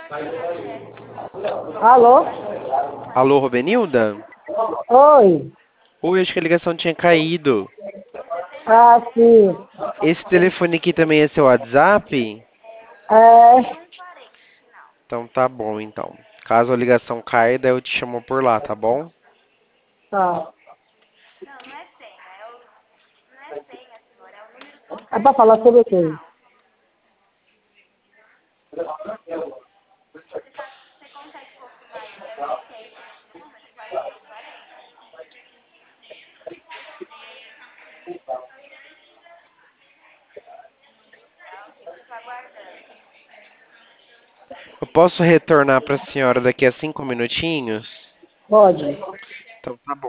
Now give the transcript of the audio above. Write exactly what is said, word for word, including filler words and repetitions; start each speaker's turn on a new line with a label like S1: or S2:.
S1: Alô?
S2: Alô, Robenilda?
S1: Oi.
S2: Oi, acho que a ligação tinha caído.
S1: Ah, sim.
S2: Esse telefone aqui também é seu WhatsApp?
S1: É,
S2: Então tá bom, então. Caso a ligação caia, daí eu te chamo por lá, tá bom?
S1: tá. É pra falar sobre o quê?
S2: Eu posso retornar para a senhora daqui a cinco minutinhos?
S1: Pode.
S2: Então tá bom.